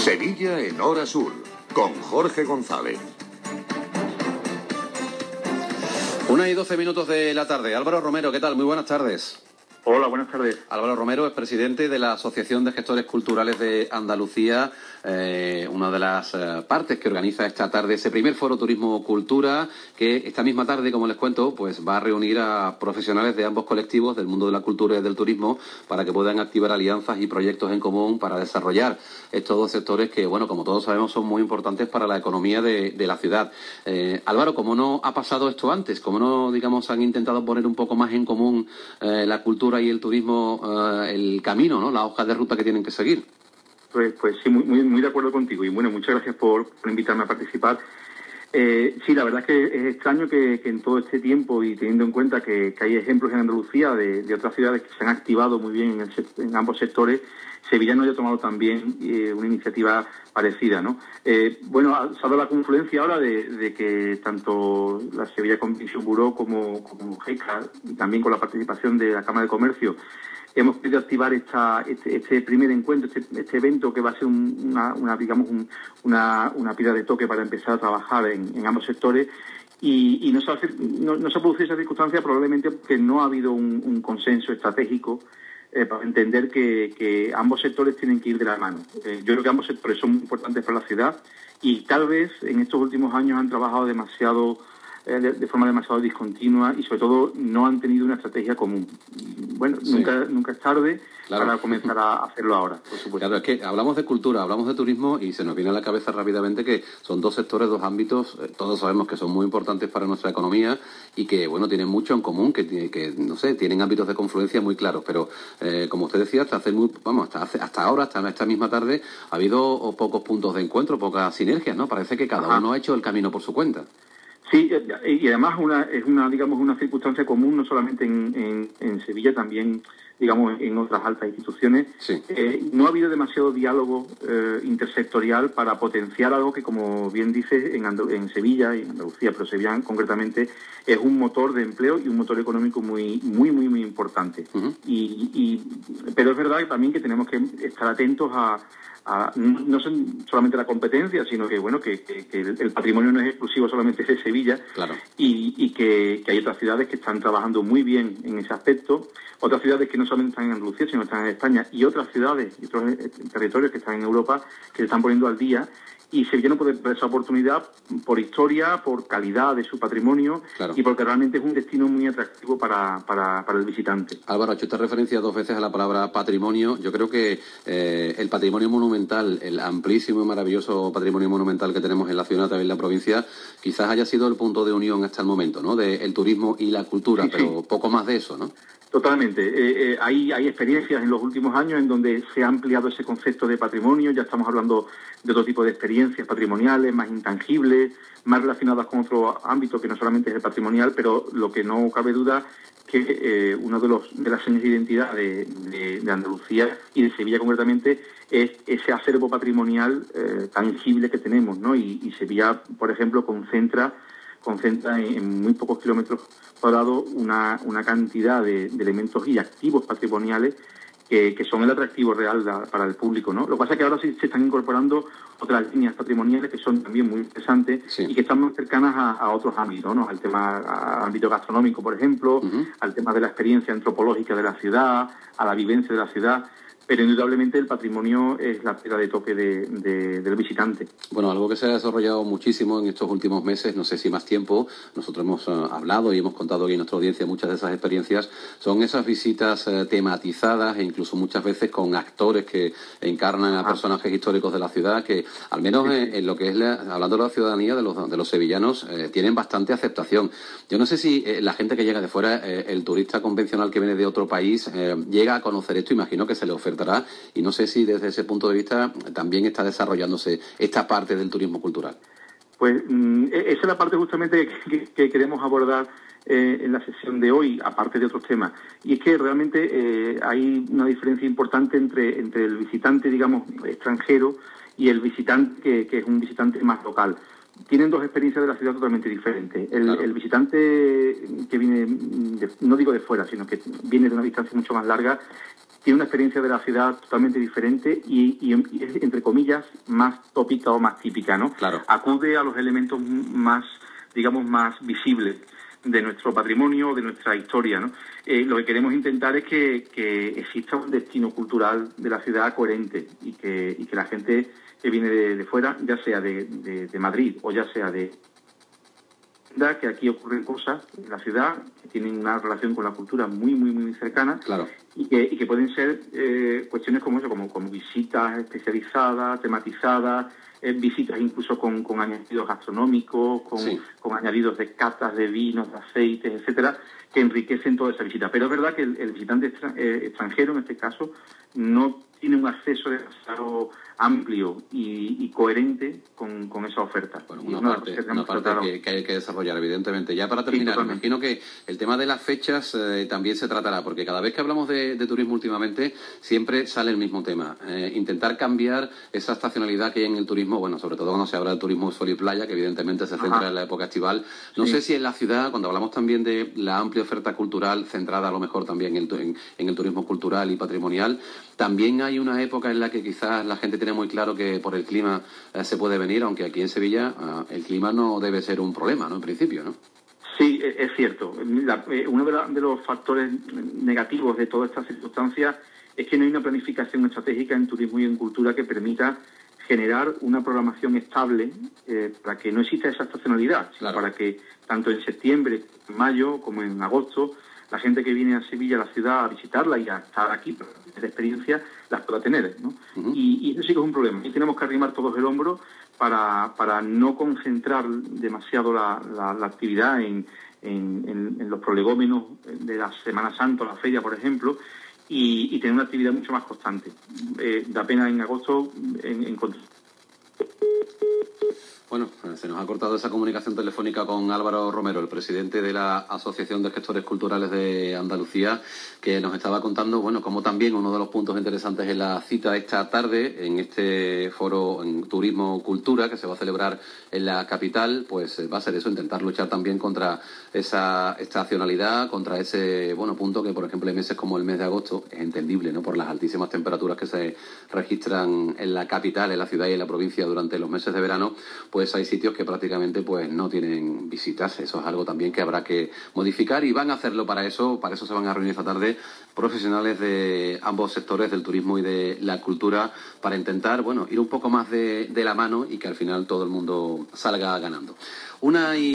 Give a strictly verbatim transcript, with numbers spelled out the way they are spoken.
Sevilla en Hora Sur, con Jorge González. Una y doce minutos de la tarde. Álvaro Romero, ¿qué tal? Muy buenas tardes. Hola, buenas tardes. Álvaro Romero es presidente de la Asociación de Gestores Culturales de Andalucía, eh, una de las eh, partes que organiza esta tarde ese primer foro Turismo Cultura, que esta misma tarde, como les cuento, pues va a reunir a profesionales de ambos colectivos, del mundo de la cultura y del turismo, para que puedan activar alianzas y proyectos en común para desarrollar estos dos sectores que, bueno, como todos sabemos, son muy importantes para la economía de, de la ciudad. Eh, Álvaro, ¿cómo no ha pasado esto antes? ¿Cómo no, digamos, han intentado poner un poco más en común eh, la cultura y el turismo, eh, el camino, ¿no? La hoja de ruta que tienen que seguir? Pues, pues sí, muy, muy, muy de acuerdo contigo. Y bueno, muchas gracias por, por invitarme a participar. Eh, sí, la verdad es que es extraño que, que en todo este tiempo, y teniendo en cuenta que, que hay ejemplos en Andalucía de, de otras ciudades que se han activado muy bien en, el, en ambos sectores, Sevilla no haya tomado también eh, una iniciativa parecida, ¿no? Eh, bueno, se ha dado la confluencia ahora de, de que tanto la Sevilla Convention Bureau como, como GECA, y también con la participación de la Cámara de Comercio, hemos querido activar esta, este, este primer encuentro, este, este evento que va a ser un, una, una, digamos, un, una, una piedra de toque para empezar a trabajar en, en ambos sectores. Y, y no, se hace, no, no se ha producido esa circunstancia probablemente porque no ha habido un, un consenso estratégico eh, para entender que, que ambos sectores tienen que ir de la mano. Eh, yo creo que ambos sectores son muy importantes para la ciudad y tal vez en estos últimos años han trabajado demasiado De, de forma demasiado discontinua y sobre todo no han tenido una estrategia común. Bueno, sí. nunca nunca es tarde claro. para comenzar a hacerlo ahora, por supuesto. Claro, es que hablamos de cultura, hablamos de turismo y se nos viene a la cabeza rápidamente que son dos sectores, dos ámbitos, eh, todos sabemos que son muy importantes para nuestra economía y que, bueno, tienen mucho en común, que, que no sé, tienen ámbitos de confluencia muy claros, pero eh, como usted decía, hasta hace muy, vamos, hasta, hace, hasta ahora, hasta esta misma tarde, ha habido pocos puntos de encuentro, pocas sinergias, ¿no? Parece que cada Ajá. uno ha hecho el camino por su cuenta. Sí, y además una, es una, digamos, una circunstancia común no solamente en, en, en Sevilla, también, digamos, en otras altas instituciones. Sí. Eh, no ha habido demasiado diálogo eh, intersectorial para potenciar algo que, como bien dices, en, Andal- en Sevilla y en Andalucía, pero Sevilla concretamente, es un motor de empleo y un motor económico muy, muy, muy, muy importante. Uh-huh. Y, y, pero es verdad también que tenemos que estar atentos a A, no son solamente la competencia, sino que bueno que, que, que el patrimonio no es exclusivo solamente de Sevilla claro. y, y que, que hay otras ciudades que están trabajando muy bien en ese aspecto, otras ciudades que no solamente están en Andalucía, sino que están en España, y otras ciudades y otros territorios que están en Europa que se están poniendo al día. Y Sevilla no puede perder esa oportunidad por historia, por calidad de su patrimonio claro. y porque realmente es un destino muy atractivo para, para, para el visitante. Álvaro, ha hecho usted referencia dos veces a la palabra patrimonio. Yo creo que eh, el patrimonio monumental, el amplísimo y maravilloso patrimonio monumental que tenemos en la ciudad, también en la provincia, quizás haya sido el punto de unión hasta el momento, ¿no? Del turismo y la cultura, sí, pero sí. poco más de eso, ¿no? Totalmente. Eh, eh, hay, hay experiencias en los últimos años en donde se ha ampliado ese concepto de patrimonio. Ya estamos hablando de otro tipo de experiencias patrimoniales, más intangibles, más relacionadas con otro ámbito que no solamente es el patrimonial, pero lo que no cabe duda que eh, uno de los de las señas de identidad de, de, de Andalucía y de Sevilla concretamente es ese acervo patrimonial eh, tangible que tenemos, ¿no? Y, y Sevilla, por ejemplo, concentra concentra en muy pocos kilómetros cuadrados una, una cantidad de, de elementos y activos patrimoniales que, que son el atractivo real da, para el público, ¿no? Lo que pasa es que ahora sí se están incorporando otras líneas patrimoniales que son también muy interesantes sí. y que están más cercanas a, a otros ámbitos, ¿no? Al tema, al ámbito gastronómico, por ejemplo, uh-huh. al tema de la experiencia antropológica de la ciudad, a la vivencia de la ciudad. Pero indudablemente el patrimonio es la piedra de toque de, de, del visitante. Bueno, algo que se ha desarrollado muchísimo en estos últimos meses, no sé si más tiempo, nosotros hemos uh, hablado y hemos contado aquí en nuestra audiencia muchas de esas experiencias, son esas visitas uh, tematizadas e incluso muchas veces con actores que encarnan a ah. personajes históricos de la ciudad que, al menos sí, sí. En, en lo que es, la, hablando de la ciudadanía de los, de los sevillanos, eh, tienen bastante aceptación. Yo no sé si eh, la gente que llega de fuera, eh, el turista convencional que viene de otro país, eh, llega a conocer esto, imagino que se le oferta. Y no sé si desde ese punto de vista también está desarrollándose esta parte del turismo cultural. Pues mmm, esa es la parte justamente que, que queremos abordar eh, en la sesión de hoy, aparte de otros temas. Y es que realmente eh, hay una diferencia importante entre, entre el visitante, digamos, extranjero y el visitante que, que es un visitante más local. Tienen dos experiencias de la ciudad totalmente diferentes. El, claro. el visitante que viene, de, no digo de fuera, sino que viene de una distancia mucho más larga, tiene una experiencia de la ciudad totalmente diferente y, y, y es, entre comillas, más tópica o más típica, ¿no? Claro. Acude a los elementos más, digamos, más visibles de nuestro patrimonio, de nuestra historia, ¿no? Eh, lo que queremos intentar es que, que exista un destino cultural de la ciudad coherente y que, y que la gente que viene de, de fuera, ya sea de, de, de Madrid o ya sea de... que aquí ocurren cosas en la ciudad que tienen una relación con la cultura muy, muy, muy cercana. Claro. Y que, y que pueden ser eh, cuestiones como eso, como, como visitas especializadas, tematizadas, eh, visitas incluso con, con añadidos gastronómicos, con, sí. con añadidos de catas, de vinos, de aceites, etcétera, que enriquecen toda esa visita. Pero es verdad que el, el visitante extra, eh, extranjero, en este caso, no tiene un acceso demasiado amplio y, y coherente con, con esa oferta. Bueno, una, una parte, una parte que, que hay que desarrollar, evidentemente. Ya para terminar, sí, imagino que el tema de las fechas eh, también se tratará, porque cada vez que hablamos de, de turismo últimamente, siempre sale el mismo tema. Eh, intentar cambiar esa estacionalidad que hay en el turismo, bueno, sobre todo cuando se habla del turismo sol y playa, que evidentemente se centra Ajá. en la época estival. No sí. sé si en la ciudad, cuando hablamos también de la amplia oferta cultural, centrada a lo mejor también en el, en, en el turismo cultural y patrimonial, también hay una época en la que quizás la gente tiene muy claro que por el clima eh, se puede venir, aunque aquí en Sevilla eh, el clima no debe ser un problema, ¿no? En principio, ¿no? Sí, es cierto. La, eh, uno de, la, de los factores negativos de toda esta circunstancia es que no hay una planificación estratégica en turismo y en cultura que permita generar una programación estable eh, para que no exista esa estacionalidad, claro. para que tanto en septiembre, en mayo, como en agosto, la gente que viene a Sevilla, a la ciudad, a visitarla y a estar aquí, de experiencia, las pueda tener, ¿no? Uh-huh. y, y eso sí que es un problema. Y tenemos que arrimar todos el hombro para, para no concentrar demasiado la, la, la actividad en, en, en, en los prolegómenos de la Semana Santa, la feria, por ejemplo, y, y tener una actividad mucho más constante. Eh, da pena en agosto en, encontrar... Bueno, se nos ha cortado esa comunicación telefónica con Álvaro Romero, el presidente de la Asociación de Gestores Culturales de Andalucía, que nos estaba contando, bueno, como también uno de los puntos interesantes en la cita de esta tarde, en este foro en Turismo Cultura, que se va a celebrar en la capital, pues va a ser eso, intentar luchar también contra esa estacionalidad, contra ese, bueno, punto que, por ejemplo, en meses como el mes de agosto, es entendible, ¿no?, por las altísimas temperaturas que se registran en la capital, en la ciudad y en la provincia durante los meses de verano, pues pues hay sitios que prácticamente pues no tienen visitas. Eso es algo también que habrá que modificar y van a hacerlo para eso. Para eso se van a reunir esta tarde profesionales de ambos sectores, del turismo y de la cultura, para intentar, bueno, ir un poco más de, de la mano y que al final todo el mundo salga ganando. Una y